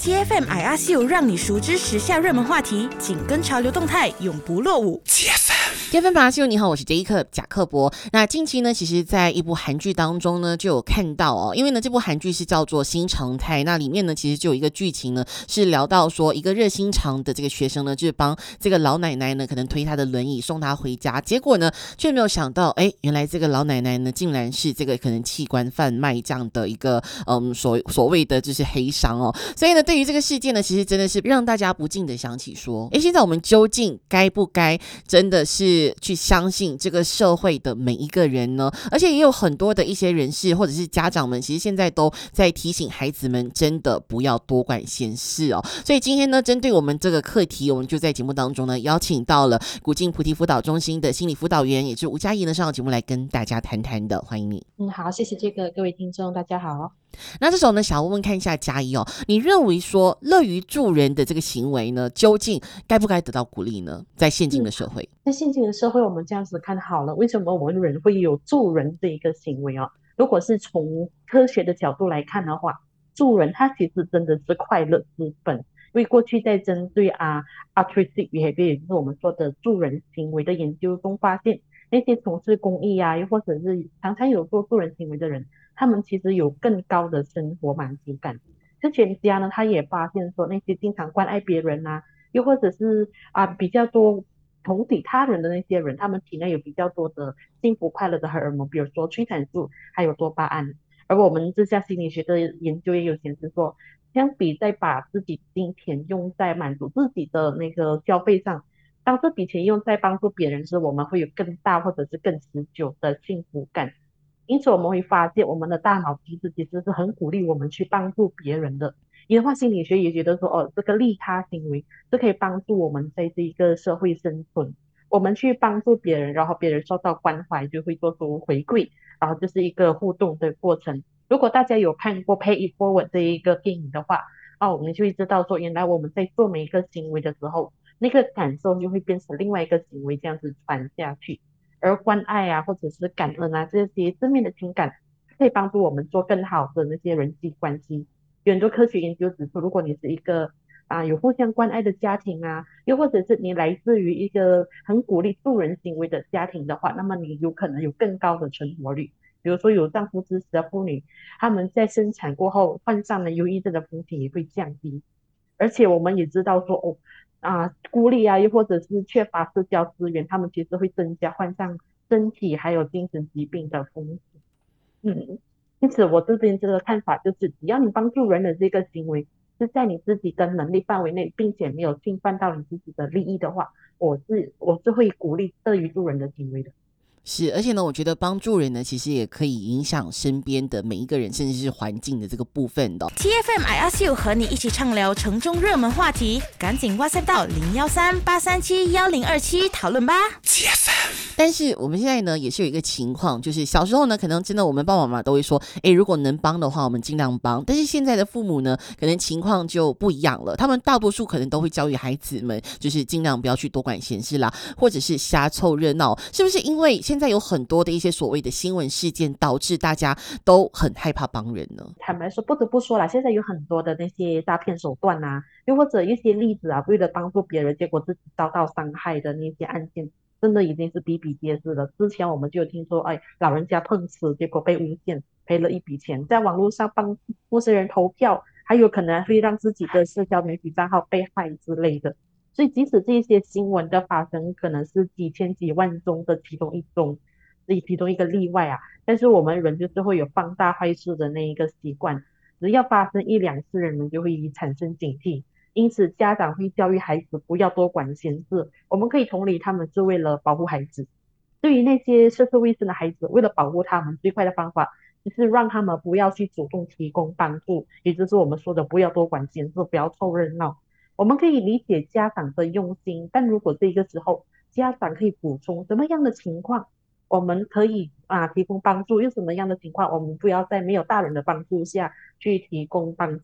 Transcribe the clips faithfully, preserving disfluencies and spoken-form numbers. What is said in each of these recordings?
T F M I R C U 让你熟知时下热门话题，紧跟潮流动态，永不落伍。T F M，T F M I R C U， 你好，我是杰伊克贾克伯。那近期呢，其实在一部韩剧当中呢，就有看到哦，因为呢这部韩剧是叫做《新常态》，那里面呢其实就有一个剧情呢，是聊到说一个热心肠的这个学生呢，就是帮这个老奶奶呢，可能推她的轮椅送她回家，结果呢却没有想到，哎，原来这个老奶奶呢，竟然是这个可能器官贩卖这样的一个嗯所所谓的就是黑商哦。所以呢，对于这个事件呢，其实真的是让大家不禁的想起说，哎，现在我们究竟该不该真的是去相信这个社会的每一个人呢？而且也有很多的一些人士或者是家长们，其实现在都在提醒孩子们，真的不要多管闲事哦。所以今天呢，针对我们这个课题，我们就在节目当中呢，邀请到了古晋菩提辅导中心的心理辅导员，也是吴佳怡呢，上节目来跟大家谈谈的，欢迎你。 嗯，好，谢谢这个各位听众，大家好。 那这时候呢，想要问问看一下佳怡哦，你认为说乐于助人的这个行为呢，究竟该不该得到鼓励呢？在现今的社会， 嗯、在现今的社会，我们这样子看好了，为什么我们人会有助人这一个行为哦？如果是从科学的角度来看的话，助人它其实真的是快乐之本。因为过去在针对啊 altruistic behavior， 也就是我们说的助人行为的研究中发现，那些从事公益啊，又或者是常常有做助人行为的人，他们其实有更高的生活满足感。科学家呢，他也发现说，那些经常关爱别人啊，又或者是啊比较多同理他人的那些人，他们体内有比较多的幸福快乐的荷尔蒙，比如说催产素，还有多巴胺。而我们这项心理学的研究也有显示说，相比在把自己金钱用在满足自己的那个消费上，当这笔钱用在帮助别人时，我们会有更大或者是更持久的幸福感。因此我们会发现，我们的大脑机制其实是很鼓励我们去帮助别人的。演化心理学也觉得说，哦，这个利他行为是可以帮助我们在这一个社会生存。我们去帮助别人，然后别人受到关怀，就会做出回馈，然后就是一个互动的过程。如果大家有看过《Pay It Forward》这一个电影的话，哦，我们就会知道说，原来我们在做每一个行为的时候，那个感受就会变成另外一个行为，这样子传下去。而关爱啊，或者是感恩啊，这些正面的情感，可以帮助我们做更好的那些人际关系。有很多科学研究指出，如果你是一个啊有互相关爱的家庭啊，又或者是你来自于一个很鼓励助人行为的家庭的话，那么你有可能有更高的存活率。比如说有丈夫支持的妇女，她们在生产过后患上了忧郁症的风险也会降低。而且我们也知道说，哦，啊，孤立啊，又或者是缺乏社交资源，他们其实会增加患上身体还有精神疾病的风险。嗯，因此我这边这个看法就是，只要你帮助人的这个行为是在你自己的能力范围内，并且没有侵犯到你自己的利益的话，我是我是会鼓励乐于助人的行为的。 是，而且呢，我觉得帮助人呢，其实也可以影响身边的每一个人，甚至是环境的这个部分的。T F M I R C U 和你一起畅聊城中热门话题，赶紧 WhatsApp 到零幺三八三七幺零二七讨论吧。T F M。但是我们现在呢，也是有一个情况，就是小时候呢，可能真的我们爸爸妈妈都会说，哎，如果能帮的话，我们尽量帮。但是现在的父母呢，可能情况就不一样了，他们大多数可能都会教育孩子们，就是尽量不要去多管闲事啦，或者是瞎凑热闹。是不是因为现在有很多的一些所谓的新闻事件，导致大家都很害怕帮人呢？ 坦白说，不得不说啦，现在有很多的那些诈骗手段啊，又或者一些例子啊，为了帮助别人，结果自己遭到伤害的那些案件，真的已经是比比皆是了。之前我们就有听说，哎，老人家碰瓷，结果被诬陷，赔了一笔钱，在网络上帮陌生人投票，还有可能会让自己的社交媒体账号被害之类的。所以，即使这些新闻的发生可能是几千几万宗的其中一宗，其中一个例外啊，但是我们人就是会有放大坏事的那一个习惯，只要发生一两次，人们就会产生警惕。因此，家长会教育孩子不要多管闲事。我们可以同理，他们是为了保护孩子。对于那些涉世未深的孩子，为了保护他们，最快的方法就是让他们不要去主动提供帮助，也就是我们说的不要多管闲事，不要凑热闹。我们可以理解家长的用心，但如果这个时候家长可以补充什么样的情况，我们可以啊提供帮助，又什么样的情况我们不要在没有大人的帮助下去提供帮助，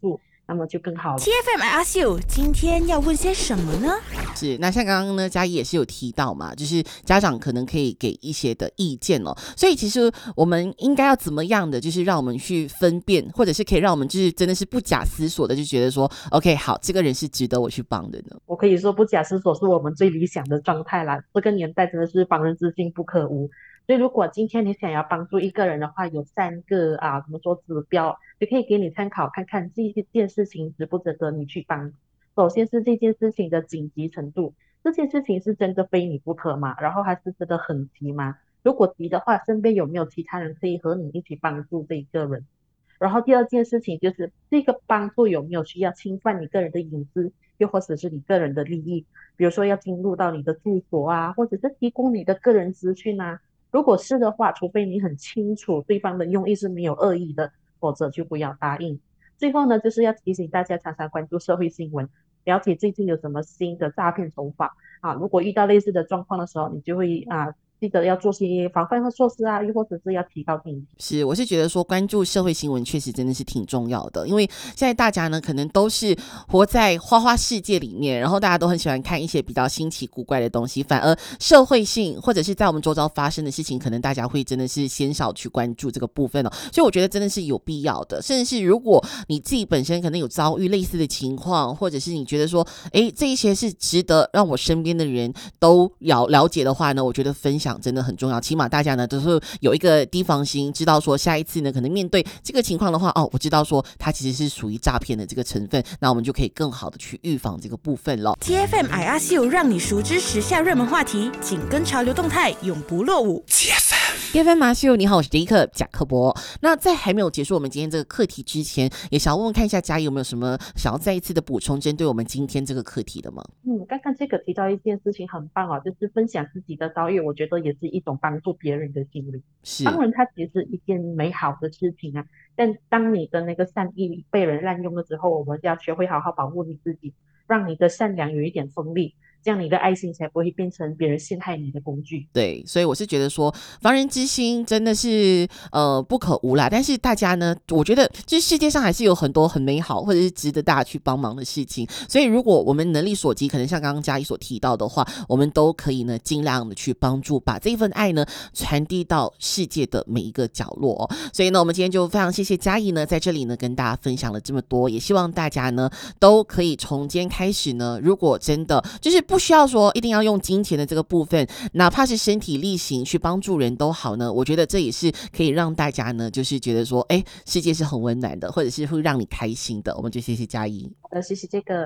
那么就更好了。 T F M I ask you， 今天要问些什么呢？是，那像刚刚呢，嘉怡也是有提到嘛，就是家长可能可以给一些的意见哦。所以其实我们应该要怎么样的，就是让我们去分辨，或者是可以让我们就是真的是不假思索的就觉得说 ，OK， 好，这个人是值得我去帮的呢？ 我可以说不假思索是我们最理想的状态啦。这个年代真的是帮人之心不可无。所以如果今天你想要帮助一个人的话，有三个啊，怎么说指标，就可以给你参考看看这件事情值不值得你去帮。首先是这件事情的紧急程度，这件事情是真的非你不可吗？然后还是真的很急吗？如果急的话，身边有没有其他人可以和你一起帮助这一个人？然后第二件事情就是这个帮助有没有需要侵犯你个人的隐私，又或者是你个人的利益，比如说要进入到你的住所啊，或者是提供你的个人资讯啊。如果是的话，除非你很清楚对方的用意是没有恶意的，否则就不要答应。最后呢，就是要提醒大家常常关注社会新闻，了解最近有什么新的诈骗手法啊。如果遇到类似的状况的时候，你就会啊记得要做些防范的措施啊，又或者是要提高警惕。 是，我是觉得说关注社会新闻确实真的是挺重要的，因为现在大家呢可能都是活在花花世界里面，然后大家都很喜欢看一些比较新奇古怪的东西，反而社会性或者是在我们周遭发生的事情，可能大家会真的是鲜少去关注这个部分哦。所以我觉得真的是有必要的，甚至是如果你自己本身可能有遭遇类似的情况，或者是你觉得说，哎，这一些是值得让我身边的人都了了解的话呢，我觉得分享真的很重要，起码大家呢都是有一个提防心，知道说下一次呢可能面对这个情况的话，哦，我知道说它其实是属于诈骗的这个成分，那我们就可以更好的去预防这个部分咯。 T F M I ask you， 让你熟知时下热门话题，紧跟潮流动态，永不落伍。 T F M T F M I ask you， 你好，我是杰克贾克伯。那在还没有结束我们今天这个课题之前，也想要问问看一下嘉怡有没有什么想要再一次的补充针对我们今天这个课题的吗？ 嗯，刚刚这个提到一件事情很棒哦，就是分享自己的遭遇，我觉得也是一种帮助别人的行为。 是， 当然它其实是一件美好的事情啊，但当你的那个善意被人滥用了之后，我们要学会好好保护你自己，让你的善良有一点锋利，这样你的爱心才不会变成别人陷害你的工具。 对，所以我是觉得说防人之心真的是呃不可无啦，但是大家呢，我觉得这世界上还是有很多很美好或者是值得大家去帮忙的事情，所以如果我们能力所及，可能像刚刚嘉怡所提到的话，我们都可以呢尽量的去帮助，把这份爱呢传递到世界的每一个角落哦。所以呢，我们今天就非常谢谢嘉怡呢在这里呢跟大家分享了这么多，也希望大家呢都可以从今天开始呢，如果真的就是不需要说一定要用金钱的这个部分，哪怕是身体力行去帮助人都好呢，我觉得这也是可以让大家呢就是觉得说，哎，世界是很温暖的，或者是会让你开心的。我们就谢谢嘉怡。 好的，谢谢这个。